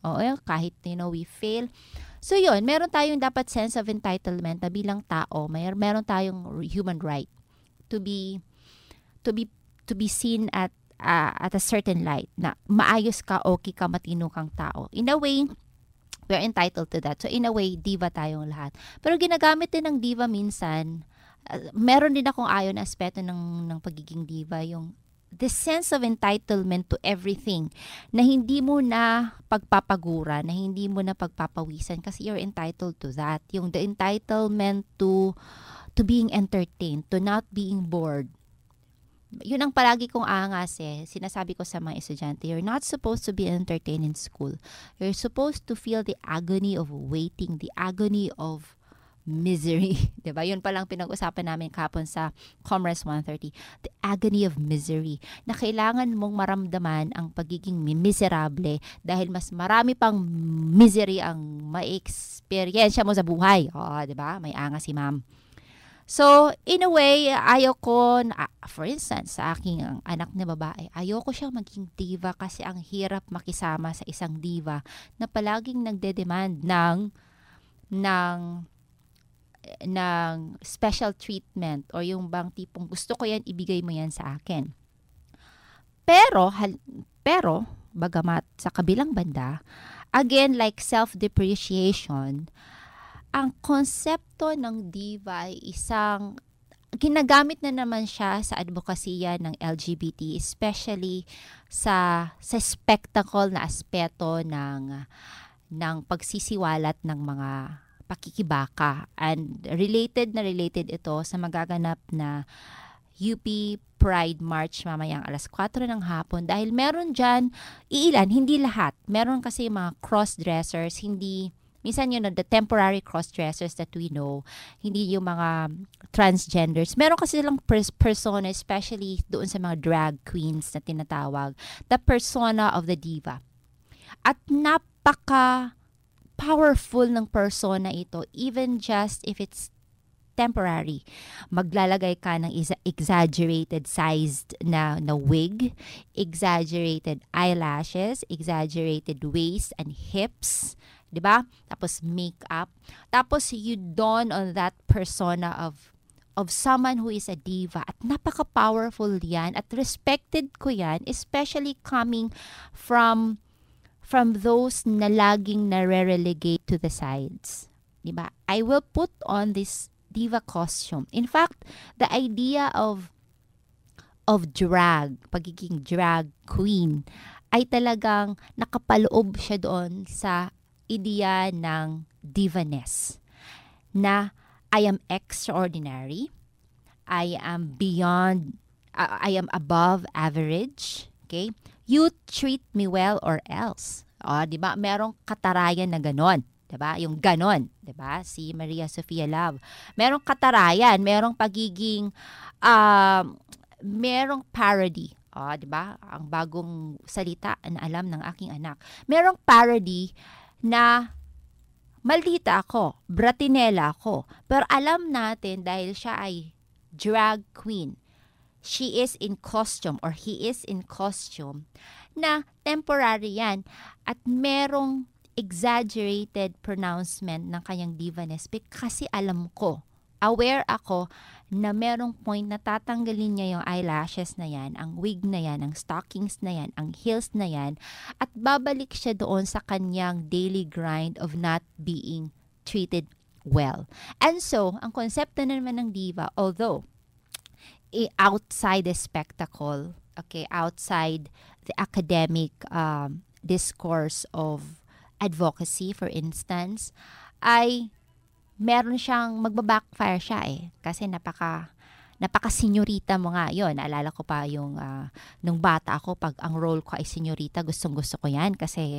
Oo, kahit, you know, we fail. So yun, meron tayong dapat sense of entitlement na bilang tao, may meron tayong human right to be to be to be seen at uh, at a certain light na maayos ka, okay ka, matino kang tao. In a way, we're entitled to that. So in a way, diva tayong lahat. Pero ginagamit din ng diva minsan, uh, meron din akong ayon na aspeto ng ng pagiging diva, yung the sense of entitlement to everything na hindi mo na pagpapagura, na hindi mo na pagpapawisan kasi you're entitled to that. Yung the entitlement to to being entertained, to not being bored. Yun ang palagi kong angas eh. Sinasabi ko sa mga estudyante, you're not supposed to be entertained in school. You're supposed to feel the agony of waiting, the agony of misery. Diba? Yun palang pinag-usapan namin kapon sa Commerce one thirty. The agony of misery. Na kailangan mong maramdaman ang pagiging miserable dahil mas marami pang misery ang ma-experience mo sa buhay. Oh, diba? May angas si ma'am. So, in a way, ayoko, uh, for instance, sa aking anak na babae, ayoko siyang maging diva kasi ang hirap makisama sa isang diva na palaging nagde-demand ng, ng, ng special treatment or yung bang tipong gusto ko yan, ibigay mo yan sa akin. Pero, hal, pero, bagamat sa kabilang banda, again, like self-depreciation, ang konsepto ng diva ay isang, ginagamit na naman siya sa advokasya ng L G B T, especially sa, sa spectacle na aspeto ng, ng pagsisiwalat ng mga pakikibaka. And related na related ito sa magaganap na U P Pride March mamayang alas kwatro ng hapon dahil meron dyan, iilan, hindi lahat. Meron kasi mga cross-dressers, hindi minsan yun, the temporary cross-dressers that we know, hindi yung mga transgenders. Meron kasi silang pers- persona, especially doon sa mga drag queens na tinatawag, the persona of the diva. At napaka-powerful ng persona ito, even just if it's temporary. Maglalagay ka ng exaggerated sized na, na wig, exaggerated eyelashes, exaggerated waist and hips, diba? Tapos makeup. Tapos you dawn on that persona of of someone who is a diva. At napaka-powerful yan. At respected ko yan, especially coming from from those na laging nare-relegate to the sides. Diba? I will put on this diva costume. In fact, the idea of of drag, pagiging drag queen, ay talagang nakapaloob siya doon sa ideya ng divaness na I am extraordinary, I am beyond, uh, I am above average, okay? You treat me well or else. O, di ba? Merong katarayan na ganon. Di ba? Yung ganon. Di ba? Si Maria Sofia Love. Merong katarayan, merong pagiging, uh, merong parody. O, di ba? Ang bagong salita na alam ng aking anak. Merong parody na maldita ako, bratinela ako. Pero alam natin dahil siya ay drag queen, she is in costume or he is in costume, na temporary yan. At merong exaggerated pronouncement ng kanyang divaness kasi alam ko, aware ako na merong point na tatanggalin niya yung eyelashes na yan, ang wig na yan, ang stockings na yan, ang heels na yan, at babalik siya doon sa kanyang daily grind of not being treated well. And so, ang konsepto naman ng diva, although eh, outside the spectacle, okay, outside the academic um, discourse of advocacy, for instance, ay meron siyang magba-backfire siya eh. Kasi napaka, napaka-senyorita mo nga. Yun, naalala ko pa yung, uh, nung bata ako, pag ang role ko ay senyorita, gustong-gusto ko yan. Kasi,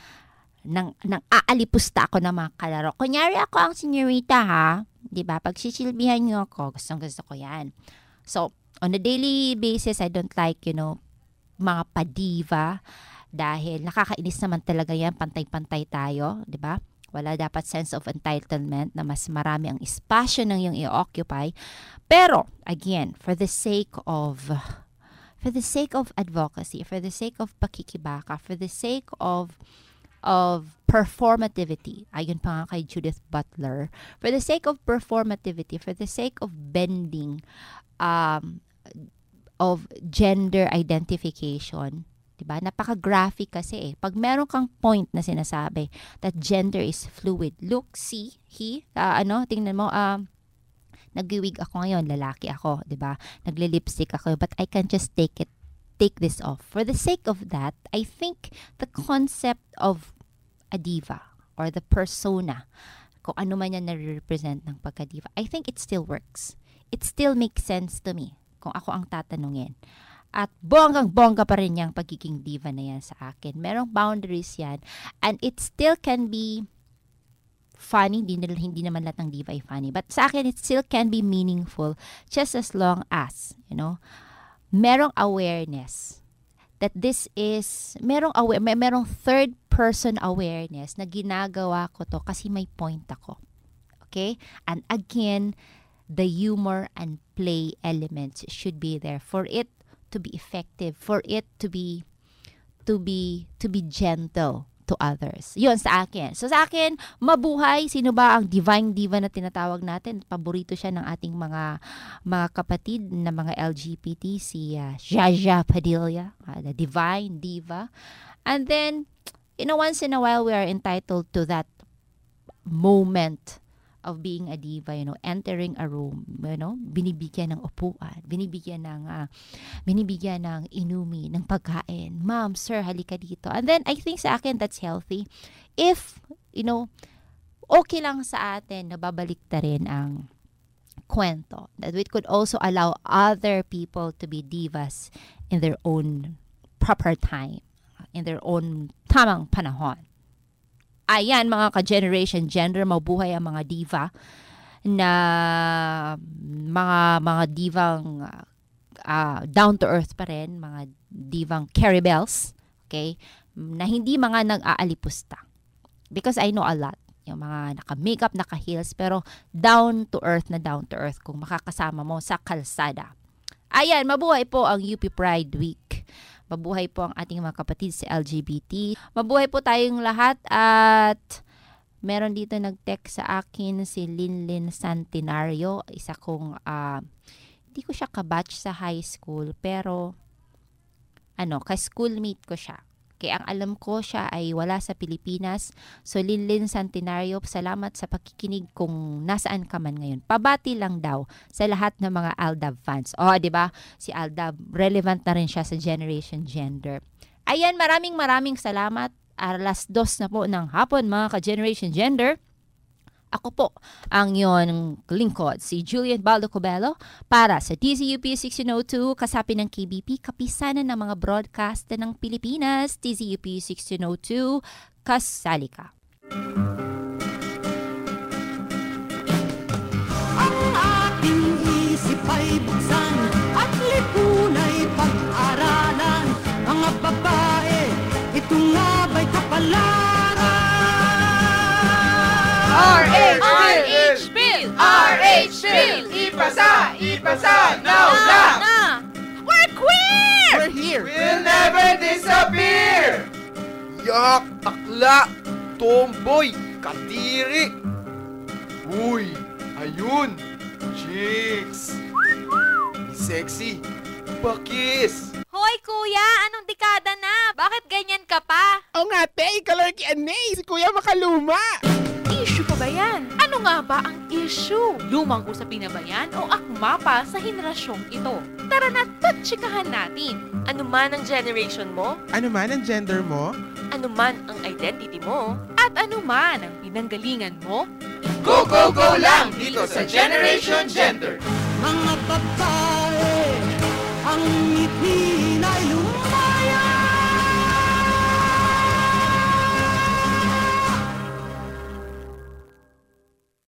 nang, nang aalipusta ako ng mga kalaro. Kunyari ako ang senyorita, ha? Diba? Pag sisilbihan niyo ako, gustong-gusto ko yan. So, on a daily basis, I don't like, you know, mga padiva. Dahil nakakainis naman talaga yan, pantay-pantay tayo. Diba? Wala dapat sense of entitlement na mas marami ang espasyo ng iyong i-occupy. Pero, again, for the sake of, for the sake of advocacy, for the sake of pakikibaka, for the sake of of performativity, ayon pa nga kay Judith Butler, for the sake of performativity, for the sake of bending, um, of gender identification, diba? Napaka-graphic kasi eh. Pag meron kang point na sinasabi that gender is fluid, look, see, he, uh, ano, tingnan mo, um, nag-wig ako ngayon, lalaki ako, diba? Nagle-lipstick ako, but I can just take it, take this off. For the sake of that, I think the concept of a diva or the persona, kung ano man yan na-represent ng pagka-diva, I think it still works. It still makes sense to me kung ako ang tatanungin. At bonggang-bongga pa rin yung pagiging diva na yan sa akin. Merong boundaries yan. And it still can be funny. Hindi, hindi naman lahat ng diva ay funny. But sa akin, it still can be meaningful just as long as, you know, merong awareness that this is, merong, aware, may, merong third person awareness na ginagawa ko to kasi may point ako. Okay? And again, the humor and play elements should be there for it to be effective, for it to be, to be, to be gentle to others. Yun sa akin. So sa akin, mabuhay. Sino ba ang divine diva na tinatawag natin? Paborito siya ng ating mga mga kapatid na mga L G B T, si uh, Jaja Padilla, uh, the divine diva. And then, you know, once in a while, we are entitled to that moment of being a diva, you know, entering a room, you know, binibigyan ng upuan, binibigyan ng, uh, binibigyan ng inumi, ng pagkain. Ma'am, sir, halika dito. And then, I think sa akin, that's healthy. If, you know, okay lang sa atin, nababalik ta rin ang kwento. That we could also allow other people to be divas in their own proper time, in their own tamang panahon. Ayan, mga ka-generation gender, mabuhay ang mga diva na mga mga divang uh, down to earth pa rin, mga divang Carrie Bells, okay? Na hindi mga nag-aalipusta. Because I know a lot. Yung mga naka-makeup, naka-heels, pero down to earth na down to earth kung makakasama mo sa kalsada. Ayan, mabuhay po ang U P Pride Week. Mabuhay po ang ating mga kapatid sa L G B T. Mabuhay po tayong lahat at meron dito nag-text sa akin si Linlin Santinario. Isa kong, uh, hindi ko siya kabatch sa high school pero ano, ka-schoolmate ko siya. Kaya ang alam ko siya ay wala sa Pilipinas. So Linlin Santinario, salamat sa pakikinig kung nasaan ka man ngayon. Pabati lang daw sa lahat ng mga Aldab fans. Oh, 'di ba? Si Aldab, relevant na rin siya sa Generation Gender. Ayan, maraming maraming salamat. Alas dos na po ng hapon mga ka-Generation Gender. Ako po ang iyong lingkod, si Julian Baldo Cobello, para sa D Z U P sixteen oh two, kasapi ng K B P, kapisanan ng mga broadcaster ng Pilipinas, D Z U P sixteen oh two, kasali ka. Ang ating isip ay buksan at lipunay pag-aralan. Mga babae, ito nga ba'y kapalaran? R H Bill! R H Bill! Ipasa! Ipasa! Now na! Na! We're queer! We're here! We'll never disappear! Yak! Akla! Tomboy! Kadiri! Uy! Ayun! Chicks! Sexy! Bakis! Hoy kuya, anong dekada na? Bakit ganyan ka pa? O nga, te, color ki Anay, si Kuya Makaluma! Issue pa ba yan? Ano nga ba ang issue? Lumang usapin na ba yan o akma pa sa henerasyong ito? Tara na, tatsikahan natin. Ano man ang generation mo? Ano man ang gender mo? Ano man ang identity mo? At ano man ang pinanggalingan mo? Go, go, go lang dito sa Generation Gender! Mga babae